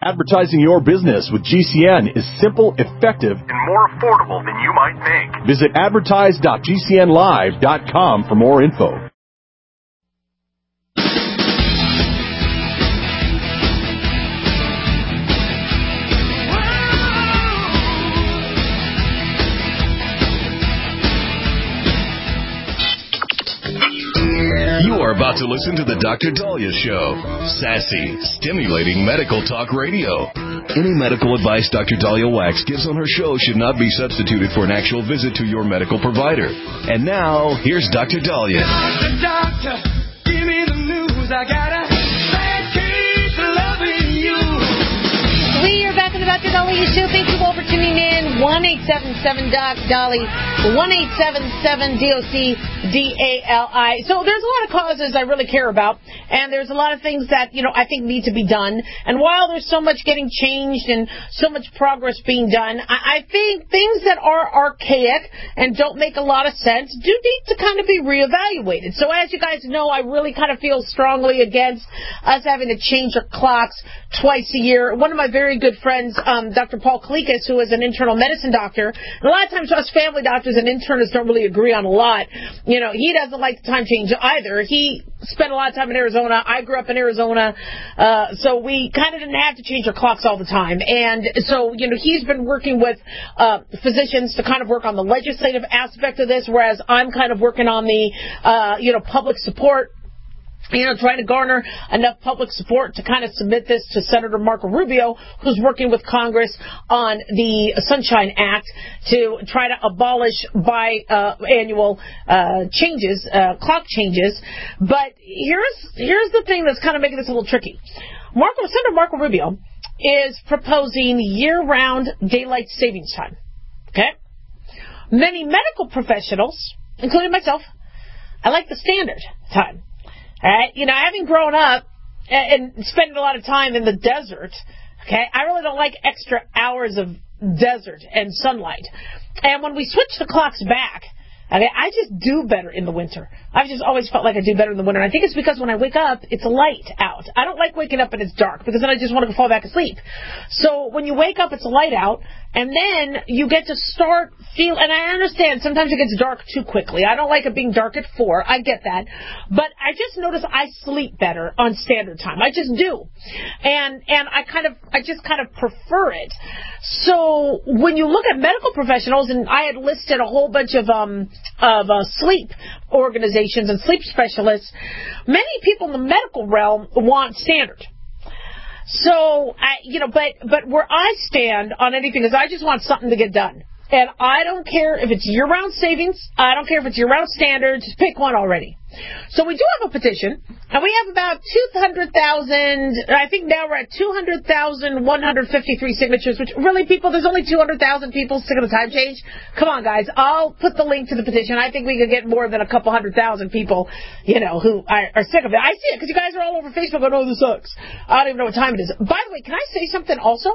Advertising your business with GCN is simple, effective, and more affordable than you might think. Visit advertise.gcnlive.com for more info. You are about to listen to the Dr. Daliah Show. Sassy, stimulating medical talk radio. Any medical advice Dr. Daliah Wax gives on her show should not be substituted for an actual visit to your medical provider. And now, here's Dr. Daliah. Doctor, give me the news. I got a bad case of loving you. We are back in the Dr. Daliah Show. Thank you all for tuning in. 1-877-DOC-DALI. 1-877-DOC-DALI. So there's a lot of causes I really care about, and there's a lot of things that, I think need to be done. And while there's so much getting changed and so much progress being done, I think things that are archaic and don't make a lot of sense do need to kind of be reevaluated. So as you guys know, I really kind of feel strongly against us having to change our clocks twice a year. One of my very good friends, Dr. Paul Kalikas, who is an internal medicine doctor, and a lot of times us family doctors and internists don't really agree on a lot. He doesn't like the time change either. He spent a lot of time in Arizona. I grew up in Arizona, so we kind of didn't have to change our clocks all the time. And so, he's been working with physicians to kind of work on the legislative aspect of this, whereas I'm kind of working on the, public support, trying to garner enough public support to kind of submit this to Senator Marco Rubio, who's working with Congress on the Sunshine Act to try to abolish biannual changes, clock changes. But here's the thing that's kind of making this a little tricky. Senator Marco Rubio is proposing year-round daylight savings time. Okay? Many medical professionals, including myself, I like the standard time. All right, having grown up and spending a lot of time in the desert, okay, I really don't like extra hours of desert and sunlight. And when we switch the clocks back, okay, I just do better in the winter. I've just always felt like I do better in the winter. And I think it's because when I wake up, it's light out. I don't like waking up and it's dark because then I just want to fall back asleep. So when you wake up, it's light out, and then you get to start and I understand sometimes it gets dark too quickly. I don't like it being dark at 4. I get that. But I just notice I sleep better on standard time. I just do. And I just kind of prefer it. So when you look at medical professionals, and I had listed a whole bunch of sleep organizations and sleep specialists, many people in the medical realm want standard. So, but where I stand on anything is I just want something to get done. And I don't care if it's year-round savings. I don't care if it's year-round standard. Just pick one already. So we do have a petition, and we have about 200,000. I think now we're at 200,153 signatures, which really, people, there's only 200,000 people sick of the time change. Come on, guys. I'll put the link to the petition. I think we could get more than a couple 100,000 people, who are sick of it. I see it because you guys are all over Facebook going, oh, this sucks. I don't even know what time it is. By the way, can I say something also?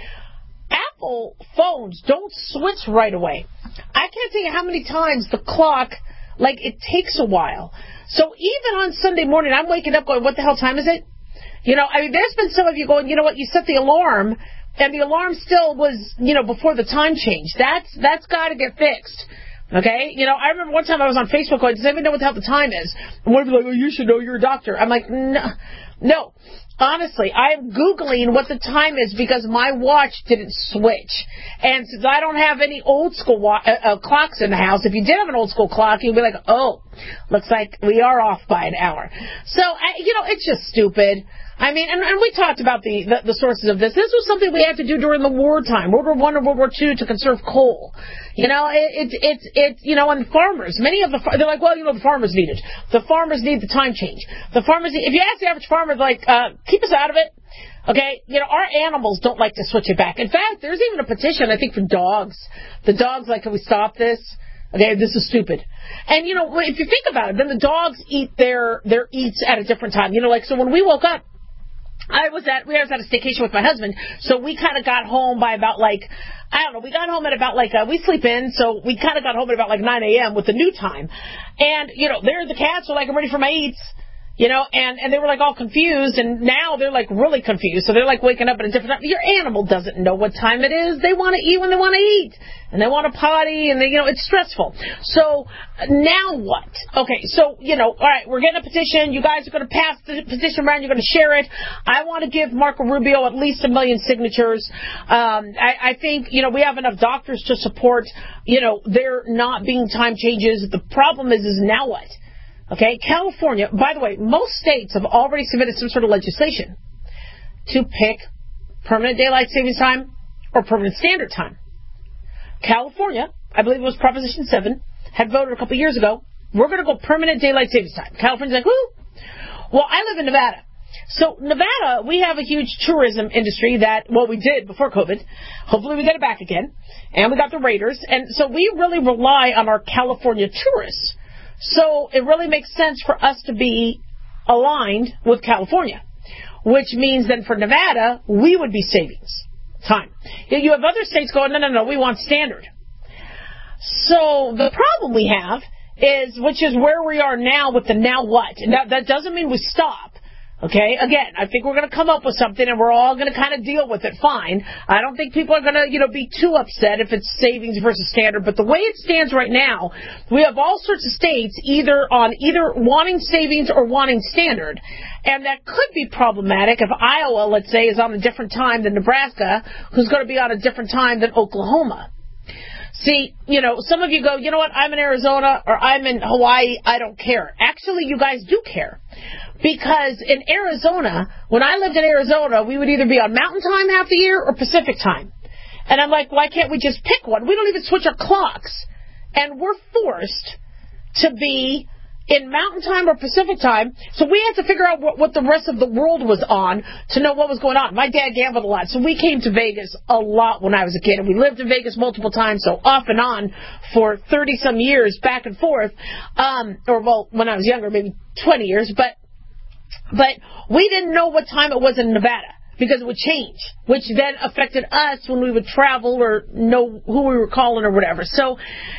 Apple phones don't switch right away. I can't tell you how many times the clock, it takes a while. So even on Sunday morning, I'm waking up going, what the hell time is it? There's been some of you going, you know what, you set the alarm, and the alarm still was, before the time change. That's got to get fixed. Okay? I remember one time I was on Facebook going, does anybody know what the hell the time is? And one of them was like, oh, you should know, you're a doctor. I'm like, no. Honestly, I'm Googling what the time is because my watch didn't switch. And since I don't have any old school clocks in the house, if you did have an old school clock, you'd be like, oh, looks like we are off by an hour. So, it's just stupid. I mean, and we talked about the sources of this. This was something we had to do during the wartime, World War I and World War II, to conserve coal. And farmers, many of they're like, well, the farmers need it. The farmers need the time change. The farmers, if you ask the average farmer, keep us out of it. Okay, our animals don't like to switch it back. In fact, there's even a petition, I think, for dogs. The dogs can we stop this? Okay, this is stupid. And, if you think about it, then the dogs eat their eats at a different time. So when we woke up, we was at a staycation with my husband, so we kind of got home by about we got home at about we sleep in, so we kind of got home at about 9 a.m. with the new time. And, there the cats are I'm ready for my eats. and they were like all confused, and now they're like really confused. So they're like waking up at a different time. Your animal doesn't know what time it is. They want to eat when they want to eat, and they want to potty, and it's stressful. So now what? Okay, so all right, we're getting a petition. You guys are going to pass the petition around. You're going to share it. I want to give Marco Rubio at least 1 million signatures. I think we have enough doctors to support there not being time changes. The problem is now what? Okay, California, by the way, most states have already submitted some sort of legislation to pick permanent daylight savings time or permanent standard time. California, I believe it was Proposition 7, had voted a couple years ago, we're going to go permanent daylight savings time. California's like, whoo! Well, I live in Nevada. So Nevada, we have a huge tourism industry we did before COVID. Hopefully we get it back again. And we got the Raiders. And so we really rely on our California tourists. So it really makes sense for us to be aligned with California, which means then for Nevada, we would be savings time. You have other states going, no, we want standard. So the problem we have is, which is where we are now with the now what. And that doesn't mean we stop. Okay, again, I think we're going to come up with something and we're all going to kind of deal with it fine. I don't think people are going to, be too upset if it's savings versus standard. But the way it stands right now, we have all sorts of states either wanting savings or wanting standard. And that could be problematic if Iowa, let's say, is on a different time than Nebraska, who's going to be on a different time than Oklahoma. See, some of you go, you know what, I'm in Arizona or I'm in Hawaii, I don't care. Actually, you guys do care. Because in Arizona, when I lived in Arizona, we would either be on Mountain Time half the year or Pacific Time. And I'm like, why can't we just pick one? We don't even switch our clocks. And we're forced to be in Mountain Time or Pacific Time. So we had to figure out what the rest of the world was on to know what was going on. My dad gambled a lot, so we came to Vegas a lot when I was a kid. And we lived in Vegas multiple times, so off and on for 30-some years, back and forth. When I was younger, maybe 20 years. But we didn't know what time it was in Nevada because it would change, which then affected us when we would travel or know who we were calling or whatever. So,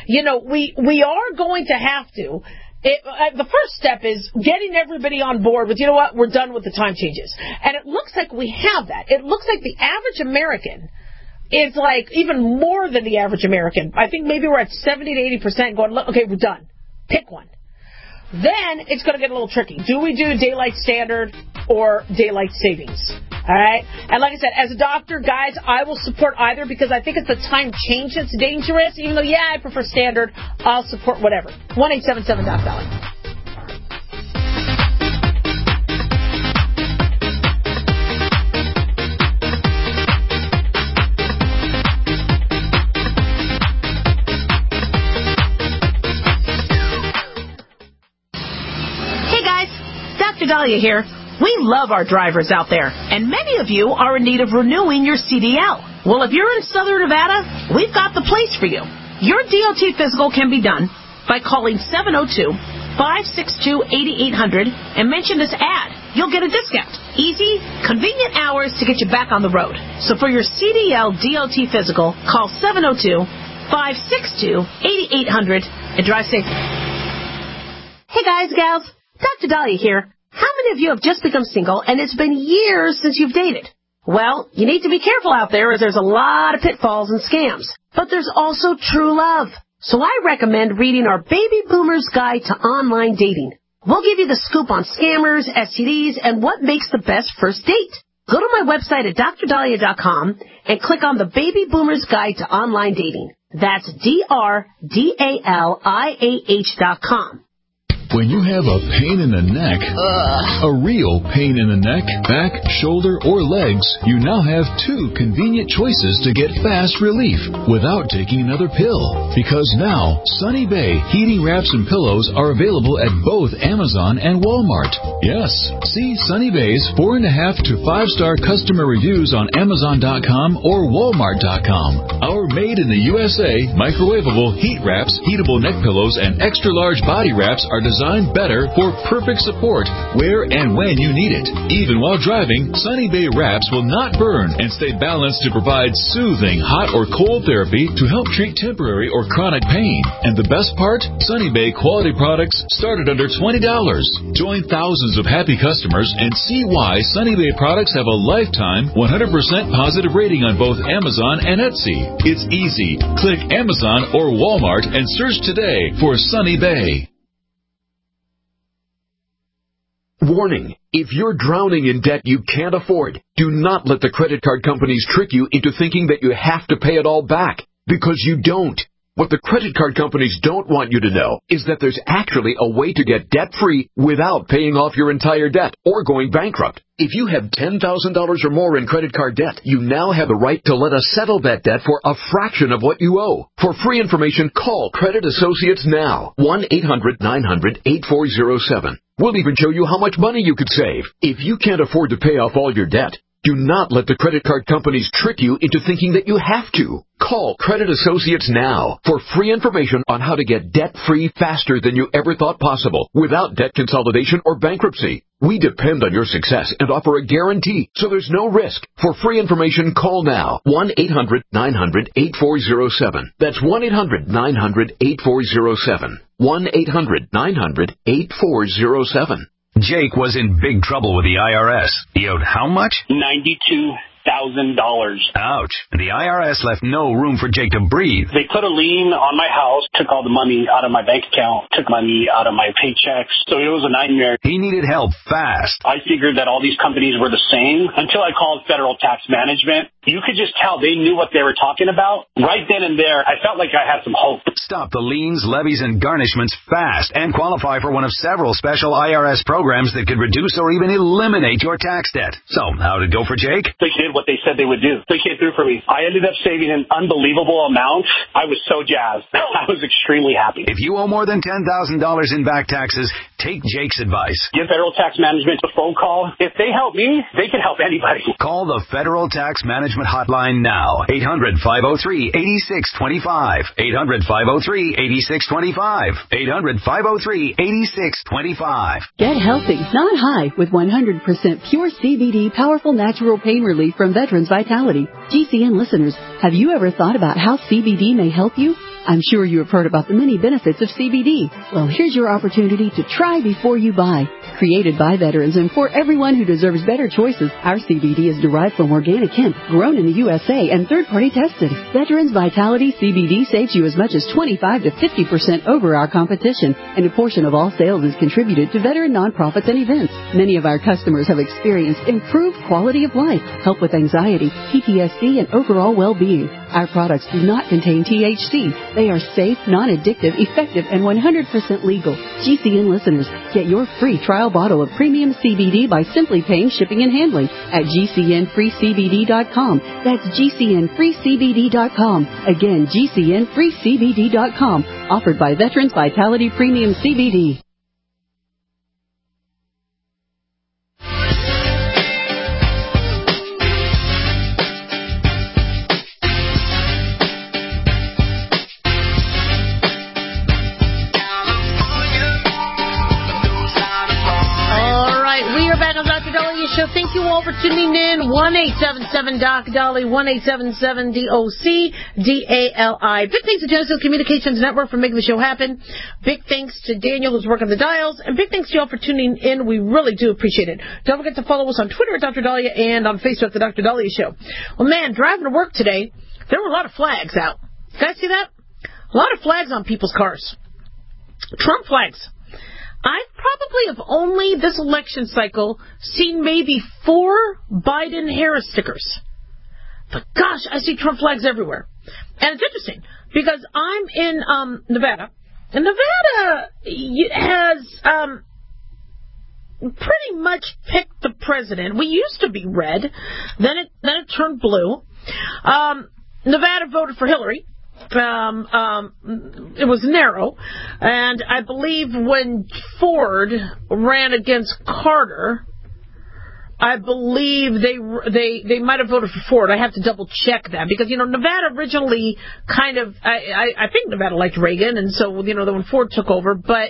we are going to have to. The first step is getting everybody on board with, we're done with the time changes. And it looks like we have that. It looks like the average American is like even more than the average American. I think maybe we're at 70 to 80% going, okay, we're done. Pick one. Then it's going to get a little tricky. Do we do daylight standard or daylight savings? All right? And like I said, as a doctor, guys, I will support either because I think it's the time change that's dangerous. Even though, I prefer standard, I'll support whatever. 1-877-DOC-DOLLAR. Dahlia here. We love our drivers out there, and many of you are in need of renewing your CDL. Well, if you're in Southern Nevada, we've got the place for you. Your DOT physical can be done by calling 702-562-8800 and mention this ad. You'll get a discount. Easy, convenient hours to get you back on the road. So for your CDL DOT physical, call 702-562-8800 and drive safe. Hey guys, gals, Dr. Dahlia here. How many of you have just become single and it's been years since you've dated? Well, you need to be careful out there as there's a lot of pitfalls and scams. But there's also true love. So I recommend reading our Baby Boomer's Guide to Online Dating. We'll give you the scoop on scammers, STDs, and what makes the best first date. Go to my website at drdahlia.com and click on the Baby Boomer's Guide to Online Dating. That's DRDALIAH.com. When you have a pain in the neck, a real pain in the neck, back, shoulder, or legs, you now have two convenient choices to get fast relief without taking another pill. Because now, Sunny Bay heating wraps and pillows are available at both Amazon and Walmart. Yes, see Sunny Bay's 4.5 to 5-star customer reviews on Amazon.com or Walmart.com. Our made in the USA, microwavable heat wraps, heatable neck pillows, and extra large body wraps are designed designed better for perfect support where and when you need it. Even while driving, Sunny Bay wraps will not burn and stay balanced to provide soothing hot or cold therapy to help treat temporary or chronic pain. And the best part? Sunny Bay quality products start at under $20. Join thousands of happy customers and see why Sunny Bay products have a lifetime 100% positive rating on both Amazon and Etsy. It's easy. Click Amazon or Walmart and search today for Sunny Bay. Warning. If you're drowning in debt you can't afford, do not let the credit card companies trick you into thinking that you have to pay it all back, because you don't. What the credit card companies don't want you to know is that there's actually a way to get debt-free without paying off your entire debt or going bankrupt. If you have $10,000 or more in credit card debt, you now have the right to let us settle that debt for a fraction of what you owe. For free information, call Credit Associates now. 1-800-900-8407. We'll even show you how much money you could save. If you can't afford to pay off all your debt, do not let the credit card companies trick you into thinking that you have to. Call Credit Associates now for free information on how to get debt-free faster than you ever thought possible without debt consolidation or bankruptcy. We depend on your success and offer a guarantee, so there's no risk. For free information, call now. 1-800-900-8407. That's 1-800-900-8407. 1-800-900-8407. Jake was in big trouble with the IRS. He owed how much? $92,000. Ouch. The IRS left no room for Jake to breathe. They put a lien on my house, took all the money out of my bank account, took money out of my paychecks. So it was a nightmare. He needed help fast. I figured that all these companies were the same until I called Federal Tax Management. You could just tell they knew what they were talking about. Right then and there, I felt like I had some hope. Stop the liens, levies, and garnishments fast and qualify for one of several special IRS programs that could reduce or even eliminate your tax debt. So, how'd it go for Jake? They did what they said they would do. They came through for me. I ended up saving an unbelievable amount. I was so jazzed. I was extremely happy. If you owe more than $10,000 in back taxes, take Jake's advice. Give Federal Tax Management a phone call. If they help me, they can help anybody. Call the Federal Tax Management Hotline now. 800-503-8625. 800-503-8625. 800-503-8625. Get healthy, not high, with 100% pure CBD powerful natural pain relief from Veterans Vitality. GCN listeners, have you ever thought about how CBD may help you? I'm sure you have heard about the many benefits of CBD. Well, here's your opportunity to try before you buy. Created by veterans and for everyone who deserves better choices, our CBD is derived from organic hemp, grown in the USA, and third-party tested. Veterans Vitality CBD saves you as much as 25 to 50% over our competition, and a portion of all sales is contributed to veteran nonprofits and events. Many of our customers have experienced improved quality of life, help with anxiety, PTSD, and overall well-being. Our products do not contain THC. They are safe, non-addictive, effective, and 100% legal. GCN listeners, get your free trial bottle of premium CBD by simply paying shipping and handling at GCNFreeCBD.com. That's GCNFreeCBD.com. Again, GCNFreeCBD.com. Offered by Veterans Vitality Premium CBD. Show. Thank you all for tuning in. 1-877-DOC-DOLLY, 1-877-DOC-DALI. Big thanks to Genesis Communications Network for making the show happen. Big thanks to Daniel, who's working the dials. And big thanks to y'all for tuning in. We really do appreciate it. Don't forget to follow us on Twitter at Dr. Dahlia and on Facebook, The Dr. Dahlia Show. Well, man, driving to work today, there were a lot of flags out. You guys see that? A lot of flags on people's cars. Trump flags. I probably have only this election cycle seen maybe 4 Biden-Harris stickers. But gosh, I see Trump flags everywhere. And it's interesting because I'm in Nevada. And Nevada has pretty much picked the president. We used to be red. Then it turned blue. Nevada voted for Hillary. It was narrow, and I believe when Ford ran against Carter, I believe they might have voted for Ford. I have to double check that because, Nevada originally kind of, I think Nevada liked Reagan, and so, then when Ford took over, but,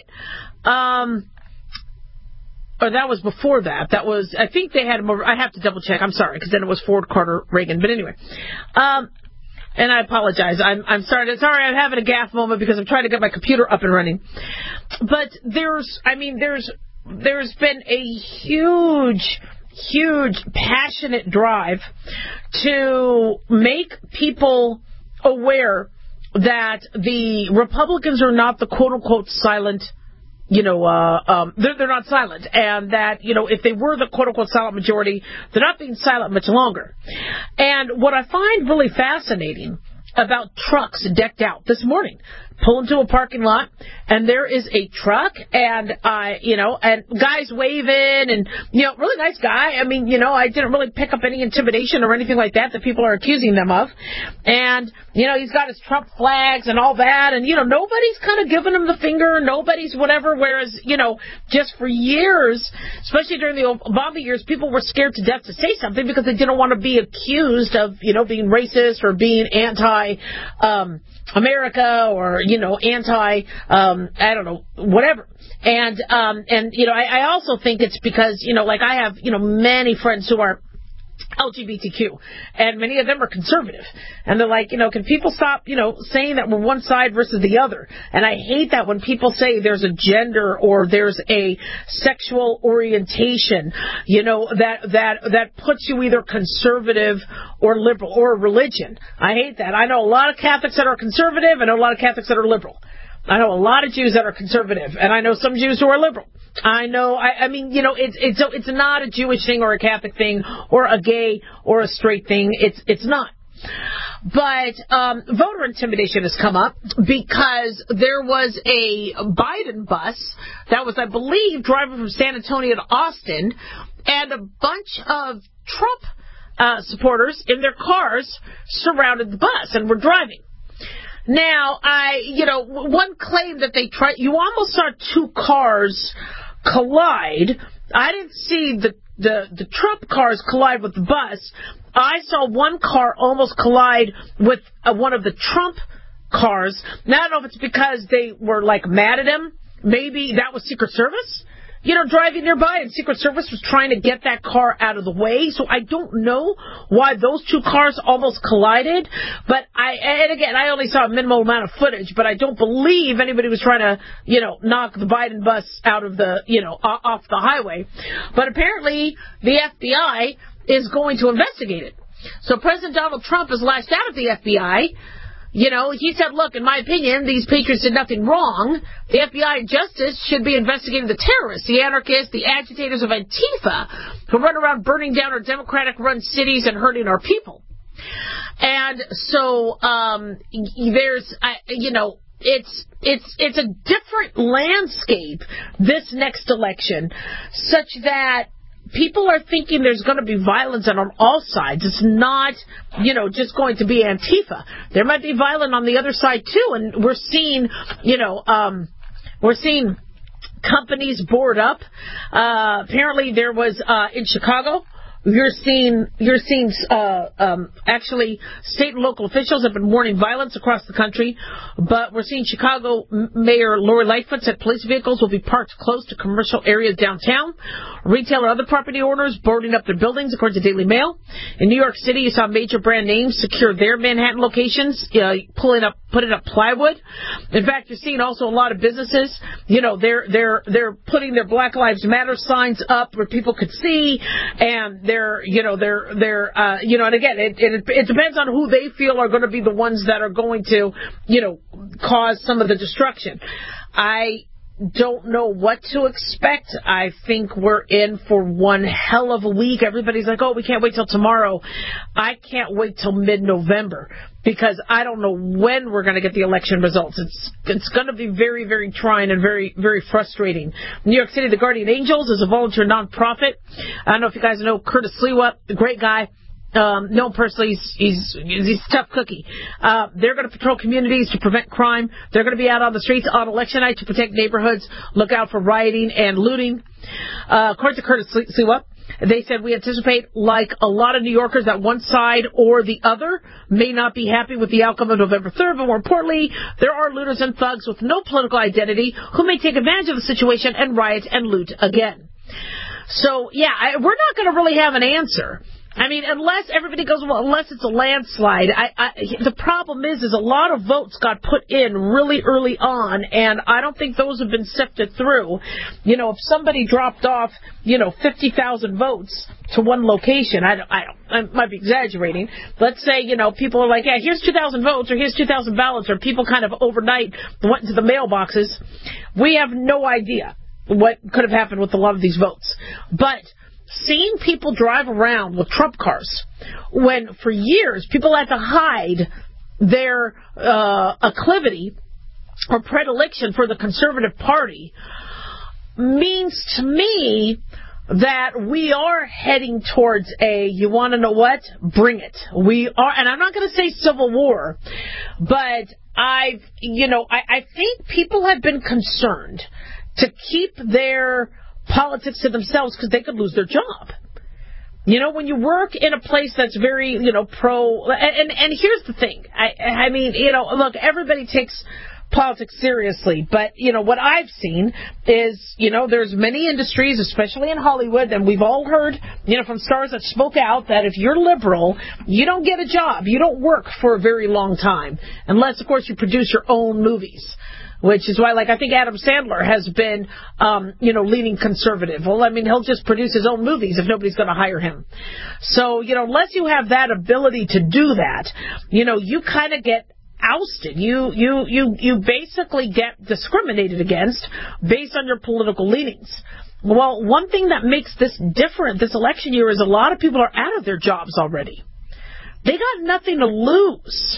or that was before that. That was, I think they had him over. I have to double check. I'm sorry, because then it was Ford, Carter, Reagan. But anyway, and I apologize. I'm sorry. Sorry, I'm having a gaffe moment because I'm trying to get my computer up and running. But there's been a huge passionate drive to make people aware that the Republicans are not the quote-unquote silent, they're not silent, and that, if they were the quote-unquote silent majority, they're not being silent much longer. And what I find really fascinating about trucks decked out this morning, pull into a parking lot, and there is a truck, and and guys waving, and really nice guy. I mean, I didn't really pick up any intimidation or anything like that people are accusing them of, and he's got his Trump flags and all that, and nobody's kind of giving him the finger, nobody's whatever. Whereas just for years, especially during the Obama years, people were scared to death to say something because they didn't want to be accused of being racist or being anti America or anti I don't know, whatever. And I also think it's because I have many friends who are LGBTQ, and many of them are conservative, and they're like, can people stop saying that we're one side versus the other? And I hate that when people say there's a gender or there's a sexual orientation that puts you either conservative or liberal, or religion. I hate that. I know a lot of Catholics that are conservative, and I know a lot of Catholics that are liberal. I know a lot of Jews that are conservative, and I know some Jews who are liberal. I know, it's not a Jewish thing or a Catholic thing or a gay or a straight thing. It's not. But voter intimidation has come up because there was a Biden bus that was, I believe, driving from San Antonio to Austin, and a bunch of Trump supporters in their cars surrounded the bus and were driving. Now, one claim that they tried, you almost saw two cars collide. I didn't see the Trump cars collide with the bus. I saw one car almost collide with one of the Trump cars. Now, I don't know if it's because they were, mad at him. Maybe that was Secret Service, driving nearby, and Secret Service was trying to get that car out of the way. So I don't know why those two cars almost collided. But I only saw a minimal amount of footage, but I don't believe anybody was trying to, knock the Biden bus out of the, off the highway. But apparently the FBI is going to investigate it. So President Donald Trump has lashed out at the FBI. He said, look, in my opinion, these patriots did nothing wrong. The FBI and justice should be investigating the terrorists, the anarchists, the agitators of Antifa, who run around burning down our Democratic-run cities and hurting our people. And so there's, it's a different landscape this next election, such that people are thinking there's going to be violence on all sides. It's not, just going to be Antifa. There might be violence on the other side too, and we're seeing, we're seeing companies board up. Apparently, there was in Chicago. You're seeing actually state and local officials have been warning violence across the country, but we're seeing Chicago Mayor Lori Lightfoot said police vehicles will be parked close to commercial areas downtown. Retail or other property owners boarding up their buildings, according to Daily Mail. In New York City, you saw major brand names secure their Manhattan locations, putting up plywood. In fact, you're seeing also a lot of businesses, they're putting their Black Lives Matter signs up where people could see, and and again, it depends on who they feel are going to be the ones that are going to, cause some of the destruction. I don't know what to expect. I think we're in for one hell of a week. Everybody's like, oh, we can't wait till tomorrow. I can't wait till mid-November because I don't know when we're going to get the election results. It's going to be very, very trying and very, very frustrating. New York City, the Guardian Angels is a volunteer nonprofit. I don't know if you guys know Curtis Sliwa, the great guy. No, personally, he's a tough cookie. They're going to patrol communities to prevent crime. They're going to be out on the streets on election night to protect neighborhoods, look out for rioting and looting. According to Curtis Sliwa, They said, we anticipate, like a lot of New Yorkers, that one side or the other may not be happy with the outcome of November 3rd, but more importantly, there are looters and thugs with no political identity who may take advantage of the situation and riot and loot again. So, yeah, we're not going to really have an answer. I mean, unless everybody goes, well, unless it's a landslide. The problem is a lot of votes got put in really early on, and I don't think those have been sifted through. You know, if somebody dropped off, 50,000 votes to one location, I might be exaggerating. Let's say, people are like, yeah, here's 2,000 votes, or here's 2,000 ballots, or people kind of overnight went into the mailboxes. We have no idea what could have happened with a lot of these votes. But seeing people drive around with Trump cars when for years people had to hide their acclivity or predilection for the Conservative Party means to me that we are heading towards you want to know what? Bring it. We are, and I'm not going to say civil war, but I think people have been concerned to keep their politics to themselves because they could lose their job. When you work in a place that's very, pro, and here's the thing. I mean, look, everybody takes politics seriously, but, what I've seen is, there's many industries, especially in Hollywood, and we've all heard, from stars that spoke out that if you're liberal, you don't get a job. You don't work for a very long time, unless, of course, you produce your own movies. Which is why, I think Adam Sandler has been, leaning conservative. Well, I mean, he'll just produce his own movies if nobody's going to hire him. So, unless you have that ability to do that, you kind of get ousted. You basically get discriminated against based on your political leanings. Well, one thing that makes this different this election year is a lot of people are out of their jobs already. They got nothing to lose.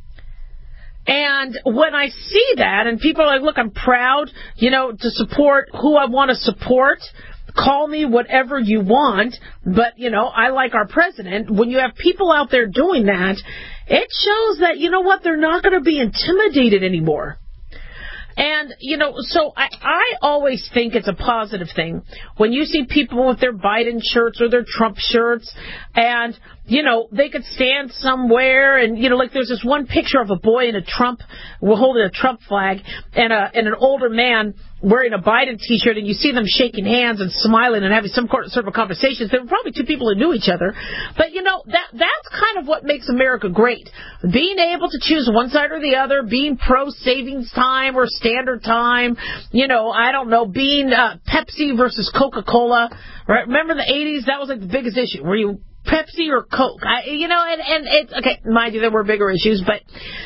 And when I see that, and people are like, look, I'm proud, to support who I want to support. Call me whatever you want, but, I like our president. When you have people out there doing that, it shows that, they're not going to be intimidated anymore. And, so I always think it's a positive thing when you see people with their Biden shirts or their Trump shirts and, they could stand somewhere and, there's this one picture of a boy in a Trump, holding a Trump flag and an older man wearing a Biden T-shirt, and you see them shaking hands and smiling and having some sort of conversations. There were probably two people who knew each other. But, that's kind of what makes America great. Being able to choose one side or the other, being pro-savings time or standard time, I don't know, being Pepsi versus Coca-Cola. Right? Remember the 80s? That was the biggest issue. Were you Pepsi or Coke? And it's, okay, mind you, there were bigger issues, but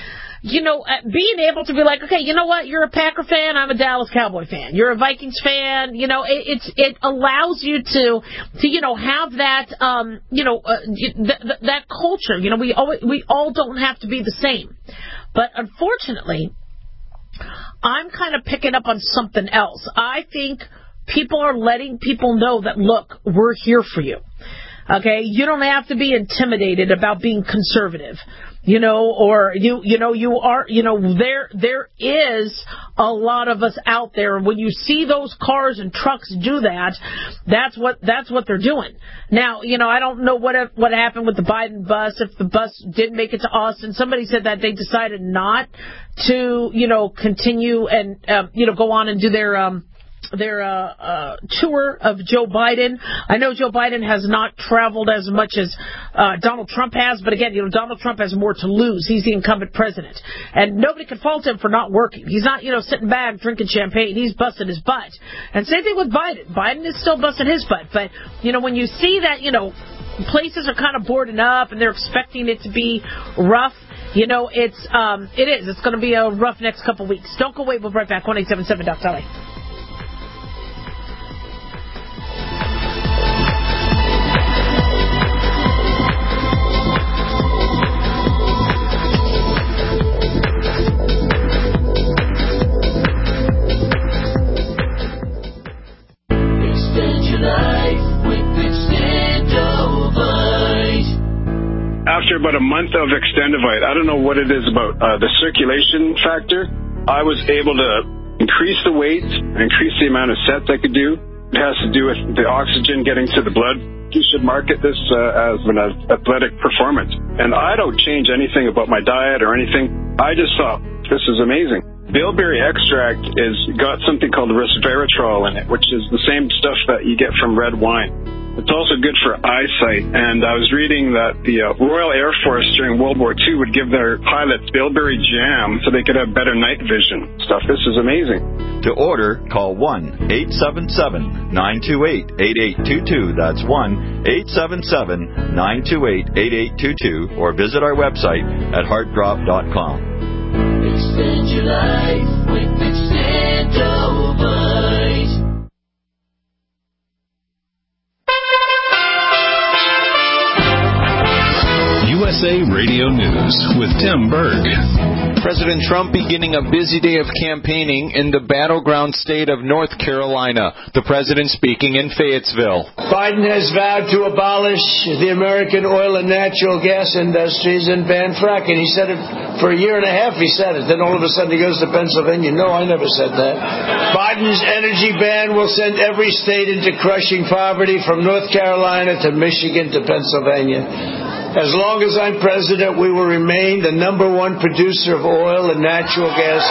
being able to be like, okay, you know what? You're a Packer fan. I'm a Dallas Cowboy fan. You're a Vikings fan. It allows you to have that, that culture. We all don't have to be the same. But unfortunately, I'm kind of picking up on something else. I think people are letting people know that, look, we're here for you. Okay? You don't have to be intimidated about being conservative. Or you are, there is a lot of us out there. When you see those cars and trucks do that, that's what they're doing. Now, I don't know what happened with the Biden bus, if the bus did make it to Austin. Somebody said that they decided not to, continue and, go on and do their tour of Joe Biden. I know Joe Biden has not traveled as much as Donald Trump has, but again, Donald Trump has more to lose. He's the incumbent president, and nobody can fault him for not working. He's not, sitting back drinking champagne. He's busting his butt. And same thing with Biden. Biden is still busting his butt. But when you see that, places are kind of boarding up and they're expecting it to be rough. It is. It's going to be a rough next couple weeks. Don't go away. We'll be right back. 1-877-DOC-LA. After about a month of Extendivite, I don't know what it is about the circulation factor, I was able to increase the weight, increase the amount of sets I could do, It has to do with the oxygen getting to the blood. You should market this as an athletic performance. And I don't change anything about my diet or anything. I just thought, this is amazing. Bilberry extract is got something called resveratrol in it, which is the same stuff that you get from red wine. It's also good for eyesight, and I was reading that the Royal Air Force during World War II would give their pilots bilberry jam so they could have better night vision. This is amazing. To order, call 1-877-928-8822. That's 1-877-928-8822, or visit our website at heartdrop.com. Extend your life with Extendovite. USA Radio News with Tim Berg. President Trump beginning a busy day of campaigning in the battleground state of North Carolina. The president speaking in Fayetteville. Biden has vowed to abolish the American oil and natural gas industries and ban fracking. He said it for a year and a half. He said it. Then all of a sudden he goes to Pennsylvania. No, I never said that. Biden's energy ban will send every state into crushing poverty, from North Carolina to Michigan to Pennsylvania. As long as I'm president, we will remain the number one producer of oil and natural gas.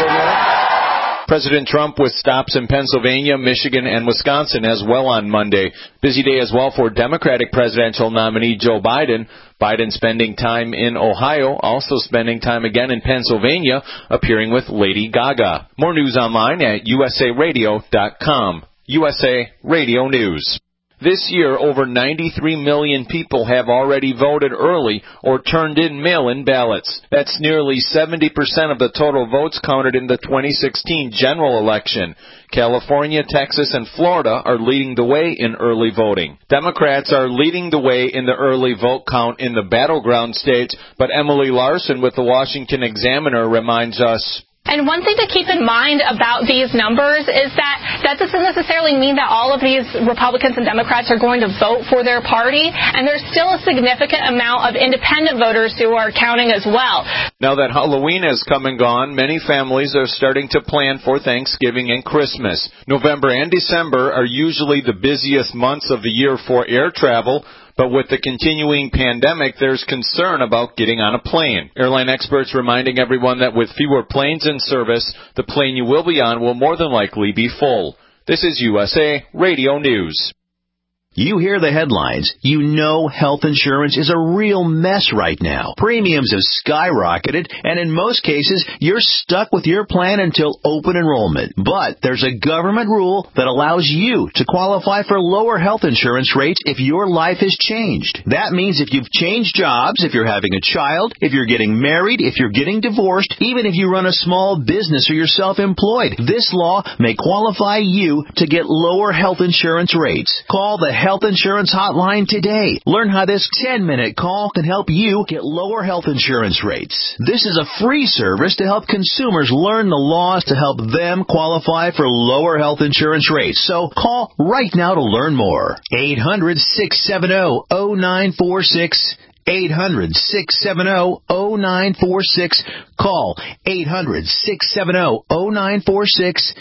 President Trump with stops in Pennsylvania, Michigan, and Wisconsin as well on Monday. Busy day as well for Democratic presidential nominee Joe Biden. Biden spending time in Ohio, also spending time again in Pennsylvania, appearing with Lady Gaga. More news online at usaradio.com. USA Radio News. This year, over 93 million people have already voted early or turned in mail-in ballots. That's nearly 70% of the total votes counted in the 2016 general election. California, Texas, and Florida are leading the way in early voting. Democrats are leading the way in the early vote count in the battleground states, but Emily Larson with the Washington Examiner reminds us, and one thing to keep in mind about these numbers is that doesn't necessarily mean that all of these Republicans and Democrats are going to vote for their party, and there's still a significant amount of independent voters who are counting as well. Now that Halloween has come and gone, many families are starting to plan for Thanksgiving and Christmas. November and December are usually the busiest months of the year for air travel. But with the continuing pandemic, there's concern about getting on a plane. Airline experts reminding everyone that with fewer planes in service, the plane you will be on will more than likely be full. This is USA Radio News. You hear the headlines. You know health insurance is a real mess right now. Premiums have skyrocketed, and in most cases, you're stuck with your plan until open enrollment. But there's a government rule that allows you to qualify for lower health insurance rates if your life has changed. That means if you've changed jobs, if you're having a child, if you're getting married, if you're getting divorced, even if you run a small business or you're self-employed, this law may qualify you to get lower health insurance rates. Call the Health Insurance Hotline today. Learn how this 10-minute call can help you get lower health insurance rates. This is a free service to help consumers learn the laws to help them qualify for lower health insurance rates. So call right now to learn more. 800-670-0946. 800-670-0946. Call 800-670-0946.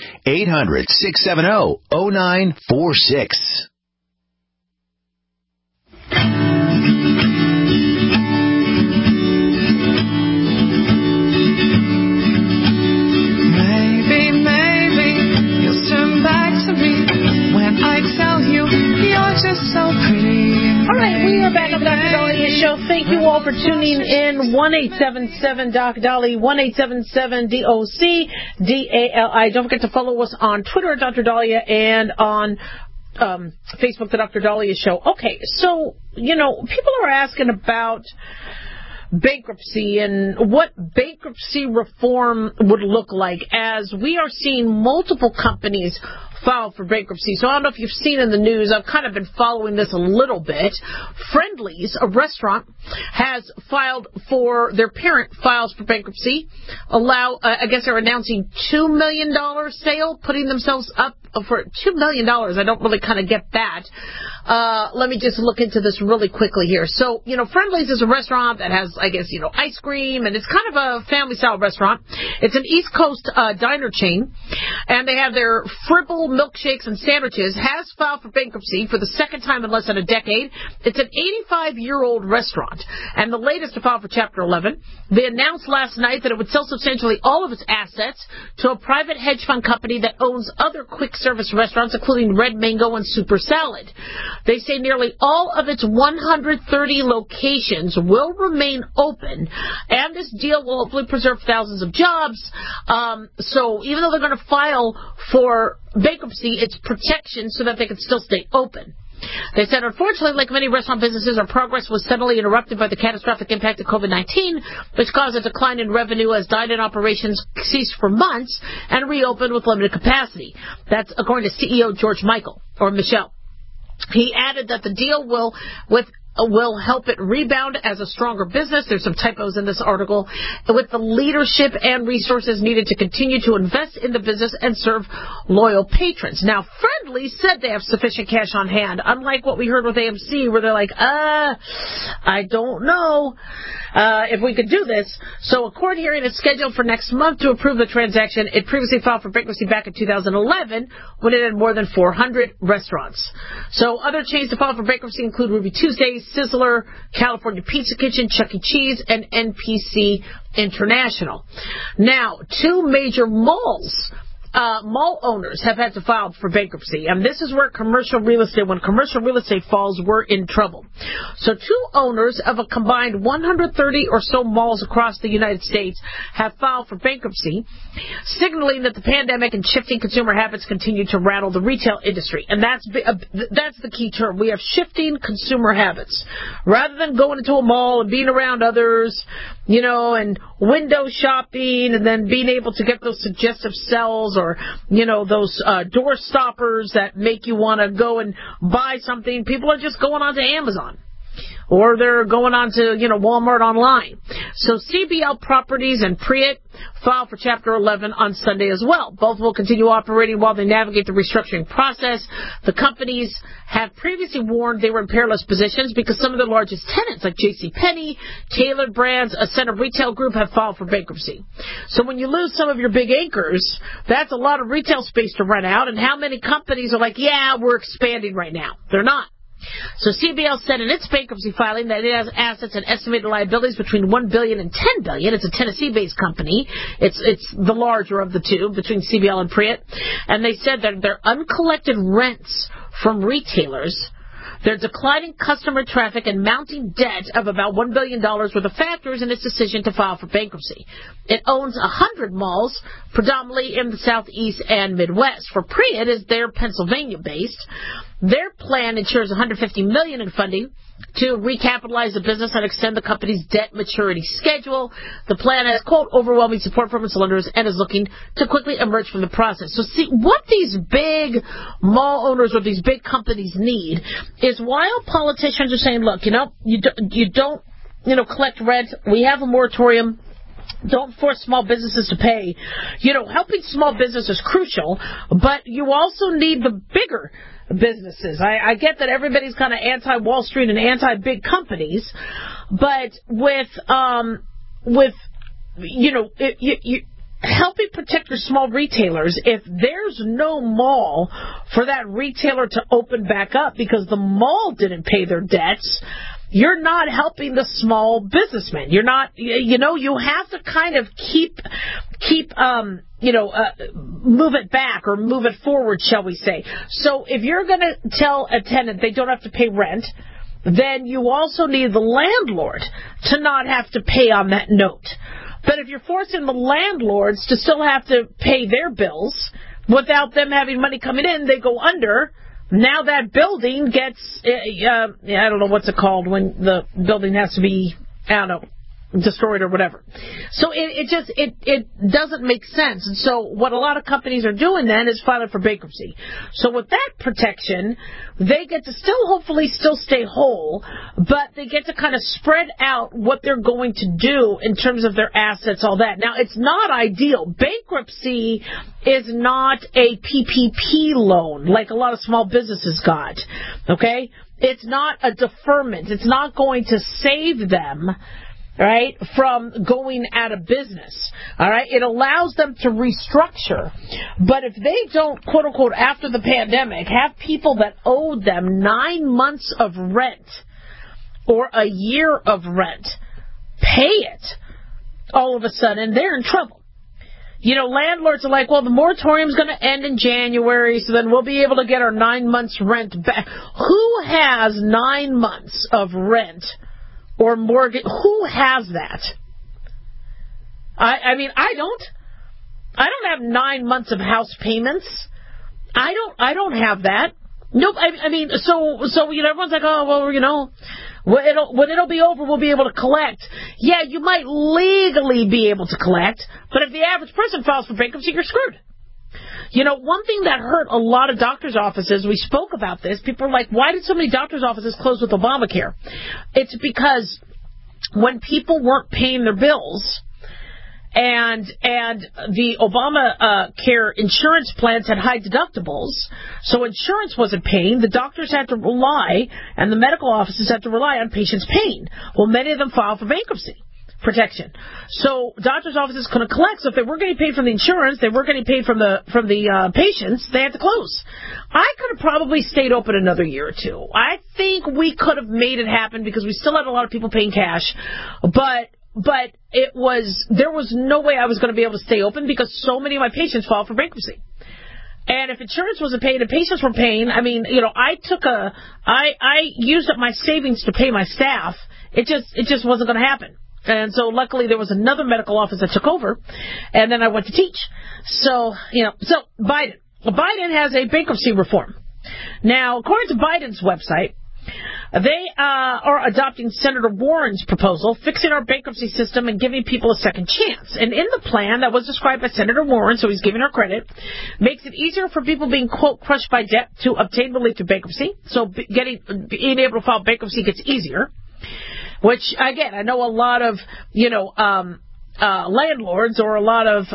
800-670-0946. Maybe you'll turn back to me when I tell you you're just so pretty. All right, we are back on the Dr. Daliah Show. Thank you all for tuning in. 1-877-DOC-DALI, 1-877-DOC-DALI. Don't forget to follow us on Twitter at Dr. Daliah and on Facebook, the Dr. Daliah Show. Okay, so, people are asking about bankruptcy and what bankruptcy reform would look like, as we are seeing multiple companies filed for bankruptcy. So I don't know if you've seen in the news, I've kind of been following this a little bit. Friendly's, a restaurant, has filed for, their parent files for bankruptcy. I guess they're announcing $2 million sale, putting themselves up for $2 million. I don't really kind of get that. Let me just look into this really quickly here. So, Friendly's is a restaurant that has, I guess, ice cream, and it's kind of a family-style restaurant. It's an East Coast diner chain, and they have their Fribble Milkshakes and Sandwiches has filed for bankruptcy for the second time in less than a decade. It's an 85-year-old restaurant, and the latest to file for Chapter 11. They announced last night that it would sell substantially all of its assets to a private hedge fund company that owns other quick-service restaurants, including Red Mango and Super Salad. They say nearly all of its 130 locations will remain open, and this deal will hopefully preserve thousands of jobs. So even though they're going to file for bankruptcy, it's protection so that they can still stay open. They said, unfortunately, like many restaurant businesses, our progress was suddenly interrupted by the catastrophic impact of COVID-19, which caused a decline in revenue as dine-in operations ceased for months and reopened with limited capacity. That's according to CEO George Michel. He added that the deal will help it rebound as a stronger business. There's some typos in this article. With the leadership and resources needed to continue to invest in the business and serve loyal patrons. Now, Friendly said they have sufficient cash on hand, unlike what we heard with AMC, where they're like, I don't know if we could do this. So a court hearing is scheduled for next month to approve the transaction. It previously filed for bankruptcy back in 2011 when it had more than 400 restaurants. So other chains to file for bankruptcy include Ruby Tuesday, Sizzler, California Pizza Kitchen, Chuck E. Cheese, and NPC International. Now, two major mall owners have had to file for bankruptcy, and this is where when commercial real estate falls, we're in trouble. So two owners of a combined 130 or so malls across the United States have filed for bankruptcy, signaling that the pandemic and shifting consumer habits continue to rattle the retail industry. And that's the key term. We have shifting consumer habits. Rather than going into a mall and being around others, and window shopping and then being able to get those suggestive sells or, those door stoppers that make you want to go and buy something, people are just going on to Amazon. Or they're going on to, Walmart online. So CBL Properties and Priet filed for Chapter 11 on Sunday as well. Both will continue operating while they navigate the restructuring process. The companies have previously warned they were in perilous positions because some of their largest tenants, like JCPenney, Tailored Brands, a Center Retail Group, have filed for bankruptcy. So when you lose some of your big anchors, that's a lot of retail space to rent out. And how many companies are like, yeah, we're expanding right now? They're not. So CBL said in its bankruptcy filing that it has assets and estimated liabilities between $1 billion and $10 billion. It's a Tennessee-based company. It's the larger of the two between CBL and Priet. And they said that their uncollected rents from retailers, their declining customer traffic, and mounting debt of about $1 billion were the factors in its decision to file for bankruptcy. It owns 100 malls, predominantly in the Southeast and Midwest. For Priet, they're Pennsylvania-based. Their plan ensures $150 million in funding to recapitalize the business and extend the company's debt maturity schedule. The plan has, quote, overwhelming support from its lenders and is looking to quickly emerge from the process. So see, what these big mall owners or these big companies need is while politicians are saying, look, you don't collect rent, we have a moratorium, don't force small businesses to pay. Helping small business is crucial, but you also need the bigger businesses. I get that everybody's kind of anti-Wall Street and anti-big companies, but with helping protect your small retailers, if there's no mall for that retailer to open back up because the mall didn't pay their debts, you're not helping the small businessman. You're not, you have to kind of keep move it back or move it forward, shall we say. So if you're going to tell a tenant they don't have to pay rent, then you also need the landlord to not have to pay on that note. But if you're forcing the landlords to still have to pay their bills without them having money coming in, they go under. Now that building gets, I don't know what's it called when the building has to be, destroyed or whatever. So it doesn't make sense. And so what a lot of companies are doing then is filing for bankruptcy. So with that protection, they get to hopefully still stay whole, but they get to kind of spread out what they're going to do in terms of their assets, all that. Now, it's not ideal. Bankruptcy is not a PPP loan like a lot of small businesses got, okay? It's not a deferment. It's not going to save them right, from going out of business. All right, it allows them to restructure. But if they don't, quote unquote, after the pandemic, have people that owed them 9 months of rent or a year of rent pay it, all of a sudden they're in trouble. You know, landlords are like, well, the moratorium's going to end in January, so then we'll be able to get our 9 months rent back. Who has 9 months of rent or mortgage? Who has that? I mean, I don't. I don't have 9 months of house payments. I don't have that. Nope. I mean, so you know, everyone's like, oh, well, you know, when it'll be over, we'll be able to collect. Yeah, you might legally be able to collect, but if the average person files for bankruptcy, you're screwed. You know, one thing that hurt a lot of doctors' offices, we spoke about this, people are like, why did so many doctors' offices close with Obamacare? It's because when people weren't paying their bills, and the Obamacare insurance plans had high deductibles, so insurance wasn't paying. The doctors had to rely, and the medical offices had to rely on patients paying. Well, many of them filed for bankruptcy protection. So doctors' offices couldn't collect. So if they weren't getting paid from the insurance, they weren't getting paid from the patients, they had to close. I could have probably stayed open another year or two. I think we could have made it happen because we still had a lot of people paying cash, but there was no way I was going to be able to stay open because so many of my patients filed for bankruptcy. And if insurance wasn't paying and patients were paying, I mean, you know, I used up my savings to pay my staff. It just wasn't going to happen. And so luckily there was another medical office that took over, and then I went to teach. So, you know, Biden has a bankruptcy reform. Now, according to Biden's website, they are adopting Senator Warren's proposal, fixing our bankruptcy system and giving people a second chance. And in the plan that was described by Senator Warren, so he's giving her credit, makes it easier for people being, quote, crushed by debt to obtain relief to bankruptcy. So being able to file bankruptcy gets easier, which, again, I know a lot of, you know, landlords or a lot of,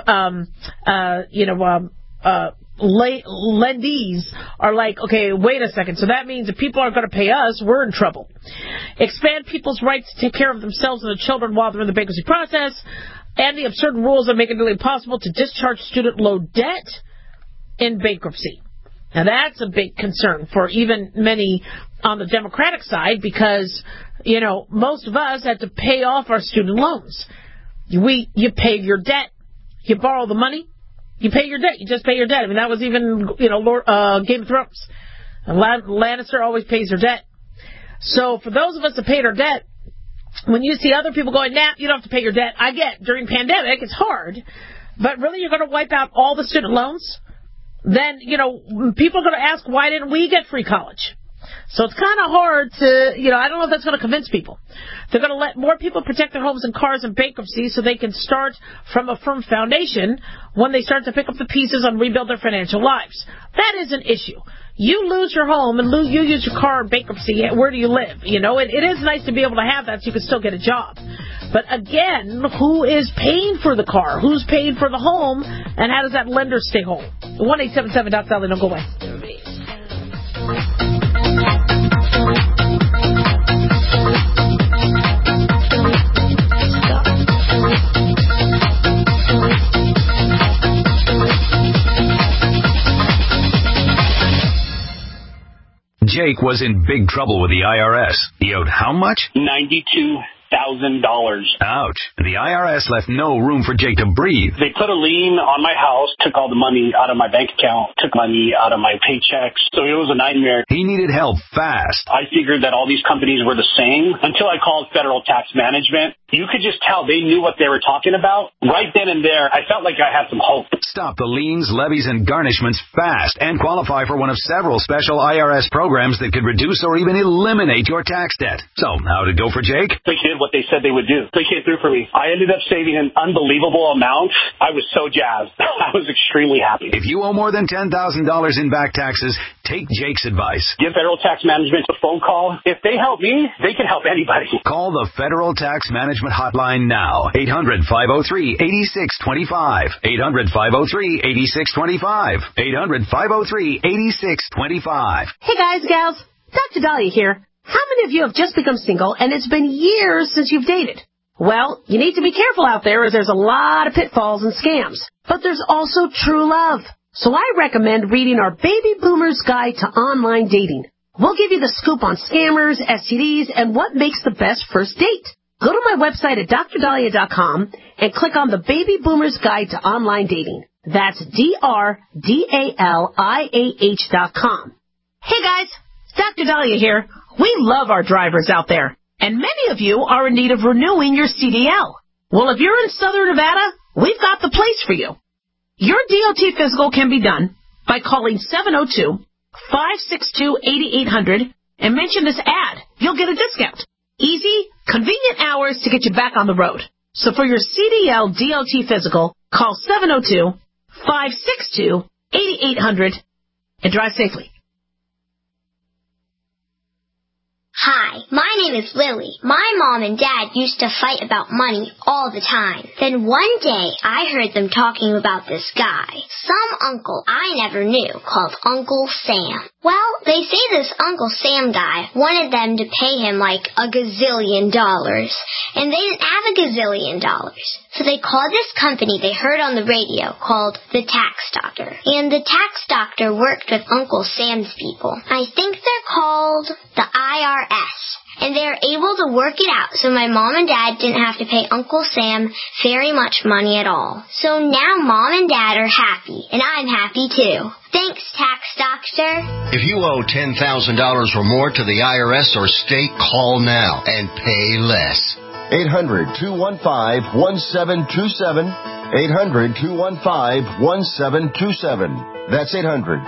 lendees are like, okay, wait a second. So that means if people aren't going to pay us, we're in trouble. Expand people's rights to take care of themselves and their children while they're in the bankruptcy process, and the absurd rules that make it nearly impossible to discharge student loan debt in bankruptcy. Now that's a big concern for even many on the Democratic side because, you know, most of us had to pay off our student loans. You pay your debt. You borrow the money. You pay your debt. You just pay your debt. I mean, that was even, you know, Game of Thrones. Lannister always pays her debt. So for those of us that paid our debt, when you see other people going, nah, you don't have to pay your debt. I get during pandemic, it's hard. But really, you're going to wipe out all the student loans? Then, you know, people are going to ask, why didn't we get free college? So it's kind of hard to, you know, I don't know if that's going to convince people. They're going to let more people protect their homes and cars in bankruptcy so they can start from a firm foundation when they start to pick up the pieces and rebuild their financial lives. That is an issue. You lose your home and you use your car in bankruptcy. Where do you live? You know, it is nice to be able to have that so you can still get a job. But again, who is paying for the car? Who's paying for the home? And how does that lender stay whole? 1-877-Sally, don't go away. Jake was in big trouble with the IRS. He owed how much? $92,000. Ouch. The IRS left no room for Jake to breathe. They put a lien on my house, took all the money out of my bank account, took money out of my paychecks. So it was a nightmare. He needed help fast. I figured that all these companies were the same until I called Federal Tax Management. You could just tell they knew what they were talking about. Right then and there, I felt like I had some hope. Stop the liens, levies, and garnishments fast and qualify for one of several special IRS programs that could reduce or even eliminate your tax debt. So, how did it go for Jake? They did what they said they would do. They came through for me. I ended up saving an unbelievable amount. I was so jazzed. I was extremely happy. If you owe more than $10,000 in back taxes, take Jake's advice. Give Federal Tax Management a phone call. If they help me, they can help anybody. Call the Federal Tax Management Hotline now. 800-503-8625. 800-503-8625. 800-503-8625. Hey guys, gals. Dr. Dahlia here. How many of you have just become single and it's been years since you've dated? Well, you need to be careful out there as there's a lot of pitfalls and scams. But there's also true love. So I recommend reading our Baby Boomer's Guide to Online Dating. We'll give you the scoop on scammers, STDs, and what makes the best first date. Go to my website at drdahlia.com and click on the Baby Boomer's Guide to Online Dating. That's DRDALIAH.com. Hey guys, Dr. Dahlia here. We love our drivers out there, and many of you are in need of renewing your CDL. Well, if you're in Southern Nevada, we've got the place for you. Your DOT physical can be done by calling 702-562-8800 and mention this ad. You'll get a discount. Easy, convenient hours to get you back on the road. So for your CDL DOT physical, call 702-562-8800 and drive safely. Hi, my name is Lily. My mom and dad used to fight about money all the time. Then one day, I heard them talking about this guy, some uncle I never knew, called Uncle Sam. Well, they say this Uncle Sam guy wanted them to pay him like $1 gazillion, and they didn't have $1 gazillion. So they called this company they heard on the radio called the Tax Doctor. And the Tax Doctor worked with Uncle Sam's people. I think they're called the IRS. And they were able to work it out so my mom and dad didn't have to pay Uncle Sam very much money at all. So now mom and dad are happy, and I'm happy too. Thanks, Tax Doctor. If you owe $10,000 or more to the IRS or state, call now and pay less. 800-215-1727. 800-215-1727. That's